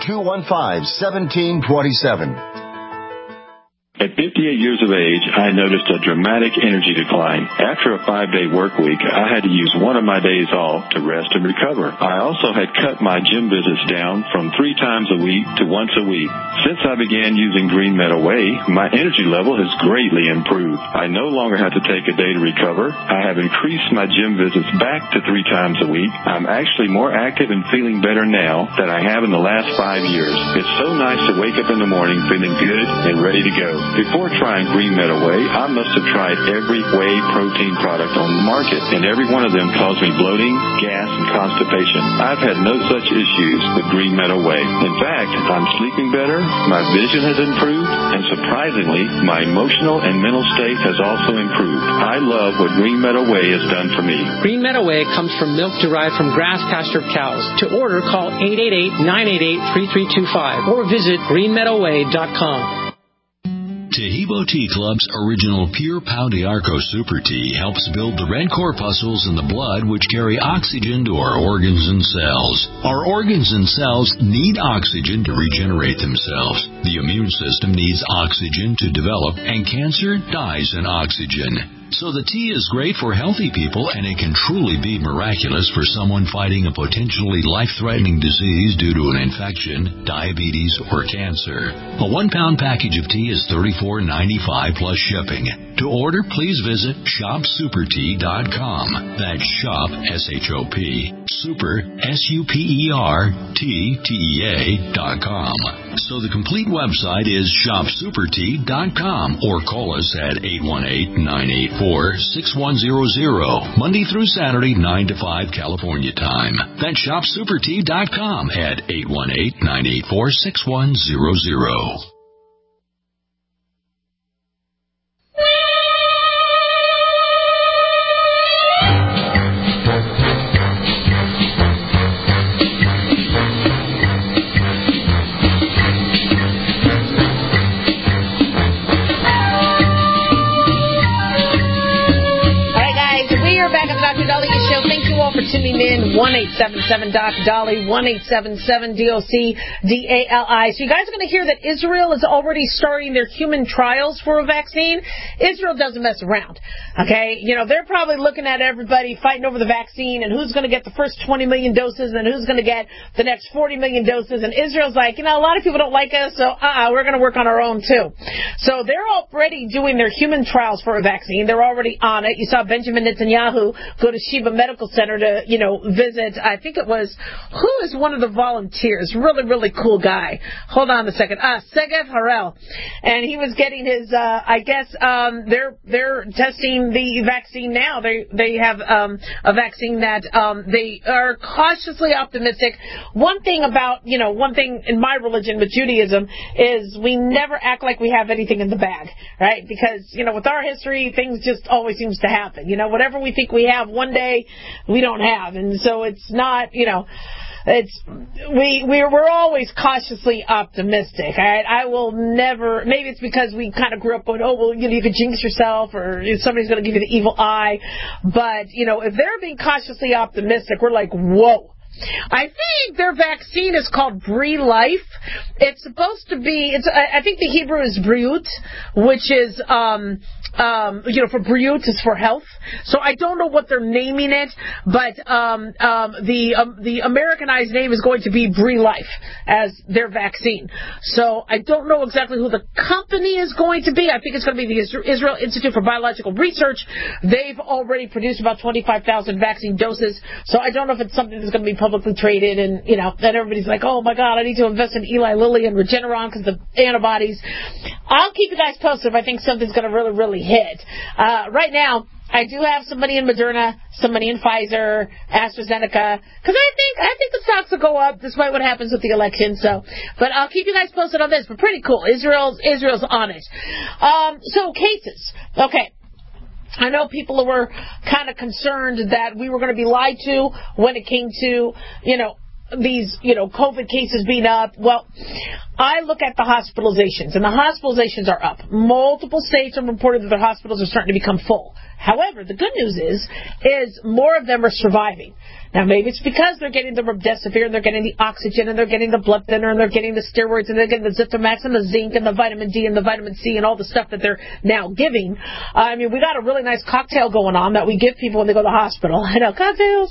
800-215-1727. At 58 years of age, I noticed a dramatic energy decline. After a 5-day work week, I had to use one of my days off to rest and recover. I also had cut my gym visits down from 3 times a week to once a week. Since I began using Green Meadow Whey, my energy level has greatly improved. I no longer have to take a day to recover. I have increased my gym visits back to 3 times a week. I'm actually more active and feeling better now than I have in the last 5 years. It's so nice to wake up in the morning feeling good and ready to go. Before trying Green Meadow Whey, I must have tried every whey protein product on the market, and every one of them caused me bloating, gas, and constipation. I've had no such issues with Green Meadow Whey. In fact, I'm sleeping better, my vision has improved, and surprisingly, my emotional and mental state has also improved. I love what Green Meadow Whey has done for me. Green Meadow Whey comes from milk derived from grass-pastured cows. To order, call 888-988-3325 or visit greenmeadowwhey.com. Tahibo Tea Club's original Pure Pau d'Arco Super Tea helps build the red corpuscles in the blood which carry oxygen to our organs and cells. Our organs and cells need oxygen to regenerate themselves. The immune system needs oxygen to develop, and cancer dies in oxygen. So the tea is great for healthy people, and it can truly be miraculous for someone fighting a potentially life-threatening disease due to an infection, diabetes, or cancer. A 1-pound package of tea is $34.95 plus shipping. To order, please visit shopsupertea.com. That's shop, S-H-O-P, super, SUPERTEA.com. So the complete website is shopsupertea.com, or call us at 818-984-6100, Monday through Saturday, 9 to 5 California time. That's shopsupertea.com at 818-984-6100. For tuning in, 1-877-DOC-DOLLY, 1-877-DOC-DALI. So you guys are going to hear that Israel is already starting their human trials for a vaccine. Israel doesn't mess around, okay? You know, they're probably looking at everybody fighting over the vaccine and who's going to get the first 20 million doses and who's going to get the next 40 million doses. And Israel's like, you know, a lot of people don't like us, so we're going to work on our own too. So they're already doing their human trials for a vaccine. They're already on it. You saw Benjamin Netanyahu go to Sheba Medical Center to to, visit, I think it was, who is one of the volunteers? Really, really cool guy. Hold on a second. Segev Harel. And he was getting his, I guess, they're testing the vaccine now. They have a vaccine that they are cautiously optimistic. One thing in my religion with Judaism is we never act like we have anything in the bag, right? Because, with our history, things just always seems to happen. Whatever we think we have one day, we don't have. And so it's not, we're always cautiously optimistic. All right? I will never. Maybe it's because we kind of grew up going, you could jinx yourself, or somebody's going to give you the evil eye. But if they're being cautiously optimistic, we're like, whoa. I think their vaccine is called Bri Life. It's supposed to be. I think the Hebrew is Briut, which is for Briut is for health. So I don't know what they're naming it, but the Americanized name is going to be Bri Life as their vaccine. So I don't know exactly who the company is going to be. I think it's going to be the Israel Institute for Biological Research. They've already produced about 25,000 vaccine doses. So I don't know if it's something that's going to be publicly traded, and that everybody's like, oh my God, I need to invest in Eli Lilly and Regeneron because the antibodies. I'll keep you guys posted if I think something's going to really, really hit. Right now, I do have some money in Moderna, some money in Pfizer, AstraZeneca, because I think the stocks will go up despite what happens with the election. So, but I'll keep you guys posted on this. But pretty cool. Israel's on it. So cases. Okay. I know people were kind of concerned that we were going to be lied to when it came to, these, COVID cases being up. Well, I look at the hospitalizations, and the hospitalizations are up. Multiple states are reporting that their hospitals are starting to become full. However, the good news is more of them are surviving. Now, maybe it's because they're getting the remdesivir, and they're getting the oxygen, and they're getting the blood thinner, and they're getting the steroids, and they're getting the Zithromax, and the zinc, and the vitamin D, and the vitamin C, and all the stuff that they're now giving. We got a really nice cocktail going on that we give people when they go to the hospital. I know, cocktails.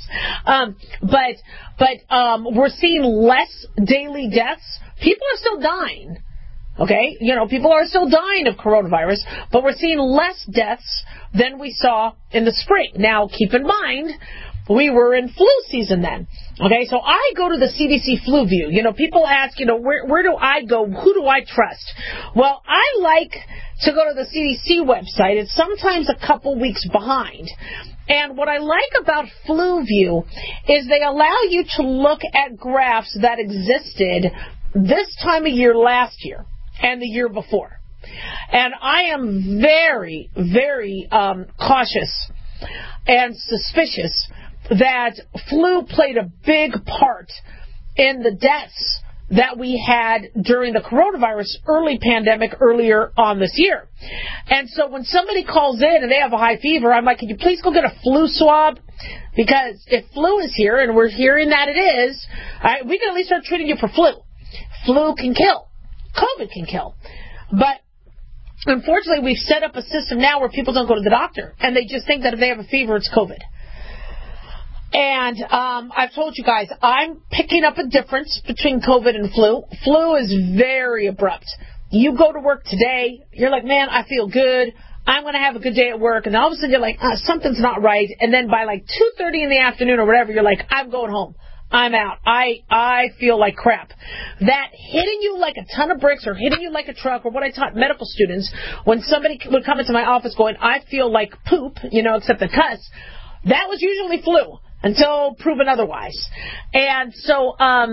But we're seeing less daily deaths. People are still dying. Okay? People are still dying of coronavirus, but we're seeing less deaths than we saw in the spring. Now, keep in mind, we were in flu season then. Okay, so I go to the CDC Flu View. People ask, where do I go? Who do I trust? Well, I like to go to the CDC website. It's sometimes a couple weeks behind. And what I like about Flu View is they allow you to look at graphs that existed this time of year last year and the year before. And I am very, very cautious and suspicious that flu played a big part in the deaths that we had during the coronavirus early pandemic earlier on this year. And so when somebody calls in and they have a high fever, I'm like, can you please go get a flu swab? Because if flu is here, and we're hearing that it is, we can at least start treating you for flu. Flu can kill. COVID can kill. But unfortunately, we've set up a system now where people don't go to the doctor, and they just think that if they have a fever, it's COVID. And I've told you guys, I'm picking up a difference between COVID and flu. Flu is very abrupt. You go to work today, you're like, man, I feel good. I'm going to have a good day at work. And then all of a sudden you're like, something's not right. And then by like 2:30 in the afternoon or whatever, you're like, I'm going home. I'm out. I feel like crap. That hitting you like a ton of bricks or hitting you like a truck, or what I taught medical students, when somebody would come into my office going, I feel like poop, except the cuss, that was usually flu. Until proven otherwise. And so,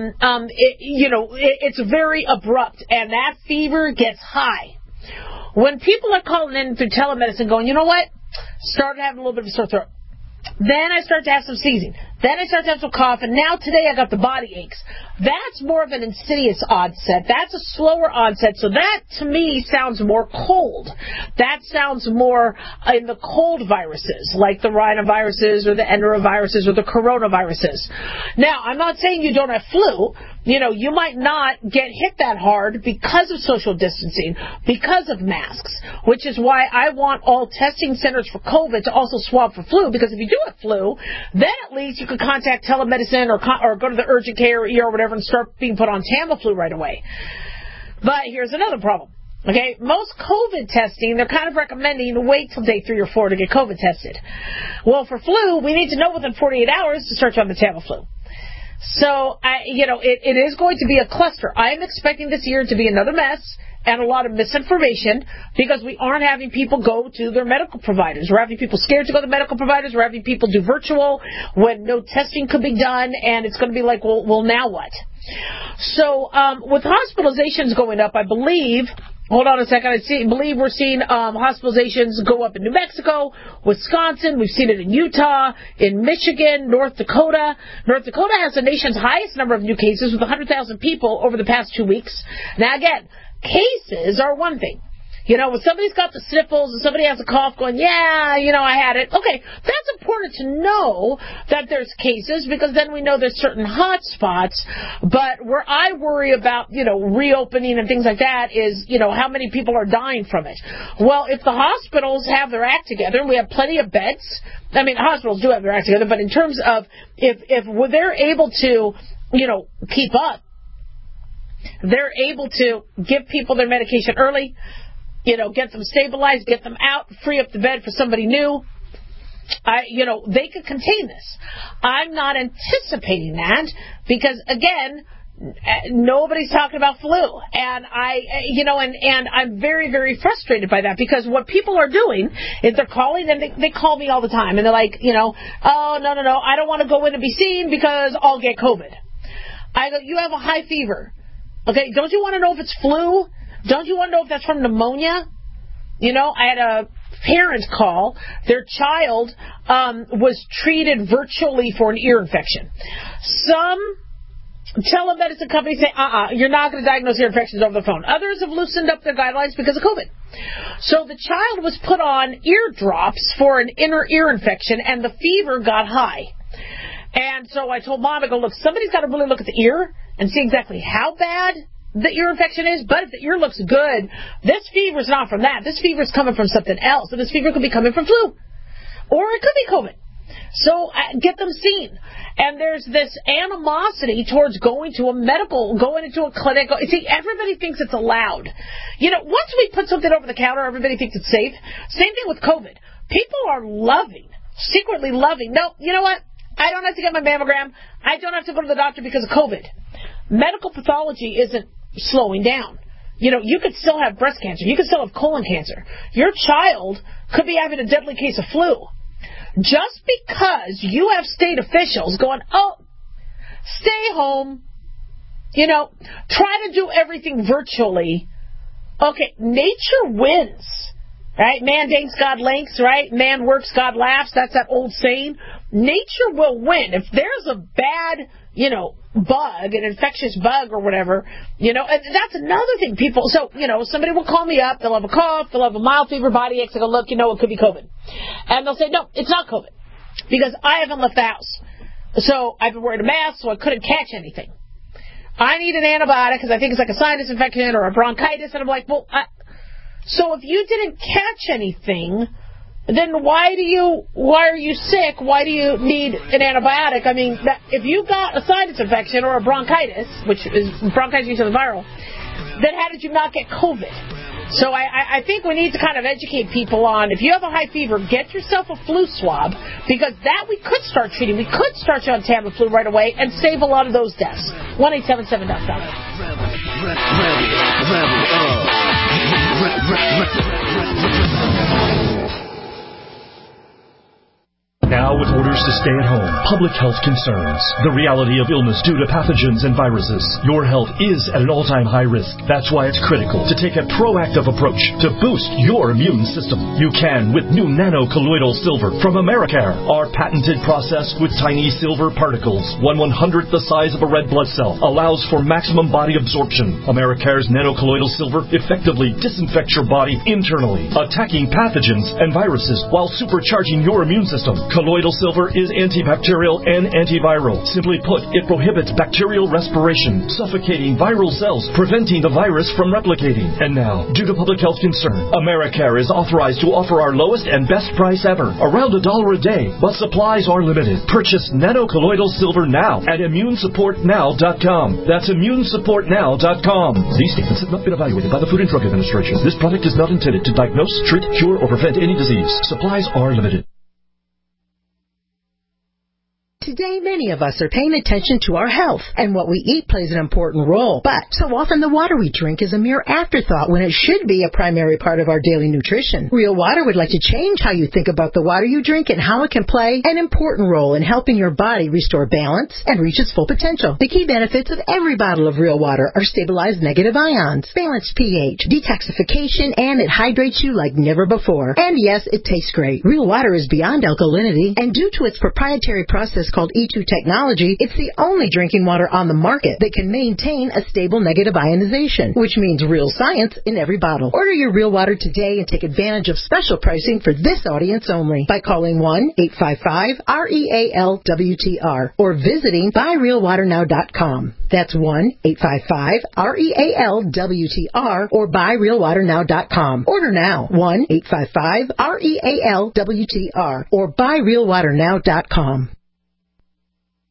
it's very abrupt, and that fever gets high. When people are calling in through telemedicine going, you know what? Started having a little bit of a sore throat. Then I start to have some sneezing. Then I start to have some cough, and now today I got the body aches. That's more of an insidious onset. That's a slower onset, so that, to me, sounds more cold. That sounds more in the cold viruses, like the rhinoviruses or the enteroviruses or the coronaviruses. Now, I'm not saying you don't have flu. You might not get hit that hard because of social distancing, because of masks, which is why I want all testing centers for COVID to also swab for flu, because if you do have flu, then at least you could contact telemedicine or go to the urgent care or ER or whatever and start being put on Tamiflu right away. But here's another problem. Okay, most COVID testing, they're kind of recommending to wait till day 3 or 4 to get COVID tested. Well, for flu, we need to know within 48 hours to start you on the Tamiflu. So, it is going to be a cluster. I am expecting this year to be another mess and a lot of misinformation because we aren't having people go to their medical providers. We're having people scared to go to medical providers. We're having people do virtual when no testing could be done, and it's going to be like, well, now what? So, with hospitalizations going up, I believe... Hold on a second. I believe we're seeing hospitalizations go up in New Mexico, Wisconsin. We've seen it in Utah, in Michigan, North Dakota. North Dakota has the nation's highest number of new cases with 100,000 people over the past 2 weeks. Now, again, cases are one thing. When somebody's got the sniffles and somebody has a cough going, I had it. Okay, that's important to know that there's cases because then we know there's certain hot spots. But where I worry about, reopening and things like that is, how many people are dying from it. Well, if the hospitals have their act together and we have plenty of beds, hospitals do have their act together, but in terms of if they're able to, keep up, they're able to give people their medication early, get them stabilized, get them out, free up the bed for somebody new. They could contain this. I'm not anticipating that because, again, nobody's talking about flu. And and I'm very, very frustrated by that because what people are doing is they're calling and they call me all the time and they're like, oh, no, I don't want to go in and be seen because I'll get COVID. I go, you have a high fever. Okay, don't you want to know if it's flu? Don't you want to know if that's from pneumonia? I had a parent call. Their child was treated virtually for an ear infection. Some telemedicine companies say, you're not going to diagnose ear infections over the phone. Others have loosened up their guidelines because of COVID. So the child was put on ear drops for an inner ear infection, and the fever got high. And so I told Mom, I go, look, somebody's got to really look at the ear and see exactly how bad the ear infection is, but if the ear looks good, this fever's not from that. This fever's coming from something else. So this fever could be coming from flu. Or it could be COVID. So get them seen. And there's this animosity towards going into a clinic. See, everybody thinks it's allowed. Once we put something over the counter, everybody thinks it's safe. Same thing with COVID. People are secretly loving. No, you know what? I don't have to get my mammogram. I don't have to go to the doctor because of COVID. Medical pathology isn't slowing down. You could still have breast cancer. You could still have colon cancer. Your child could be having a deadly case of flu. Just because you have state officials going, stay home, try to do everything virtually. Okay, nature wins, right? Man dinks, God links, right? Man works, God laughs. That's that old saying. Nature will win. If there's a bad, bug, an infectious bug or whatever, and that's another thing somebody will call me up, they'll have a cough, they'll have a mild fever, body aches, I go, look, it could be COVID. And they'll say, no, it's not COVID, because I haven't left the house. So I've been wearing a mask, so I couldn't catch anything. I need an antibiotic because I think it's like a sinus infection or a bronchitis, and I'm like, so if you didn't catch anything, then why are you sick? Why do you need an antibiotic? If you got a sinus infection or a bronchitis, which is bronchitis is viral, then how did you not get COVID? So I think we need to kind of educate people on, if you have a high fever, get yourself a flu swab, because that we could start treating. We could start you on Tamiflu right away and save a lot of those deaths. 1-877-DOC. Now with orders to stay at home, public health concerns, the reality of illness due to pathogens and viruses, your health is at an all-time high risk. That's why it's critical to take a proactive approach to boost your immune system. You can with new nano-colloidal silver from Americare. Our patented process with tiny silver particles, 1/100th the size of a red blood cell, allows for maximum body absorption. Americare's nano-colloidal silver effectively disinfects your body internally, attacking pathogens and viruses while supercharging your immune system. Colloidal silver is antibacterial and antiviral. Simply put, it prohibits bacterial respiration, suffocating viral cells, preventing the virus from replicating. And now, due to public health concern, Americare is authorized to offer our lowest and best price ever, around $1 a day, but supplies are limited. Purchase nanocolloidal silver now at immunesupportnow.com. That's immunesupportnow.com. These statements have not been evaluated by the Food and Drug Administration. This product is not intended to diagnose, treat, cure, or prevent any disease. Supplies are limited. Today, many of us are paying attention to our health, and what we eat plays an important role. But so often the water we drink is a mere afterthought when it should be a primary part of our daily nutrition. Real Water would like to change how you think about the water you drink and how it can play an important role in helping your body restore balance and reach its full potential. The key benefits of every bottle of Real Water are stabilized negative ions, balanced pH, detoxification, and it hydrates you like never before. And yes, it tastes great. Real Water is beyond alkalinity, and due to its proprietary process called E2 technology, it's the only drinking water on the market that can maintain a stable negative ionization, which means real science in every bottle. Order your Real Water today and take advantage of special pricing for this audience only by calling 1-855-REAL-WTR or visiting buyrealwaternow.com. That's 1-855-REAL-WTR or buyrealwaternow.com. Order now, 1-855-REAL-WTR or buyrealwaternow.com.